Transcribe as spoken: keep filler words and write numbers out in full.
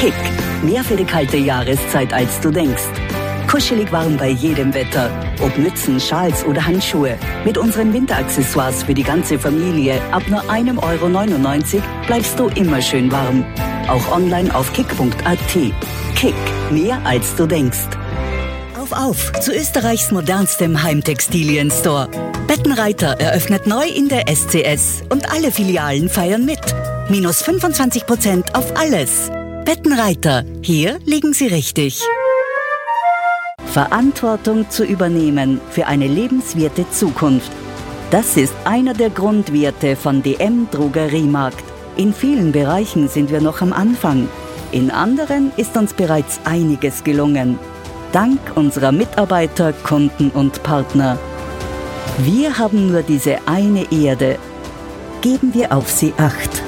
Kick. Mehr für die kalte Jahreszeit, als du denkst. Kuschelig warm bei jedem Wetter. Ob Mützen, Schals oder Handschuhe. Mit unseren Winteraccessoires für die ganze Familie ab nur einem Euro neunundneunzig bleibst du immer schön warm. Auch online auf kick punkt a t. Kick. Mehr als du denkst. Auf, auf zu Österreichs modernstem Heimtextilien-Store. Bettenreiter eröffnet neu in der S C S und alle Filialen feiern mit. Minus fünfundzwanzig Prozent auf alles. Bettenreiter, hier liegen Sie richtig. Verantwortung zu übernehmen für eine lebenswerte Zukunft. Das ist einer der Grundwerte von D M Drogeriemarkt. In vielen Bereichen sind wir noch am Anfang. In anderen ist uns bereits einiges gelungen. Dank unserer Mitarbeiter, Kunden und Partner. Wir haben nur diese eine Erde. Geben wir auf sie Acht.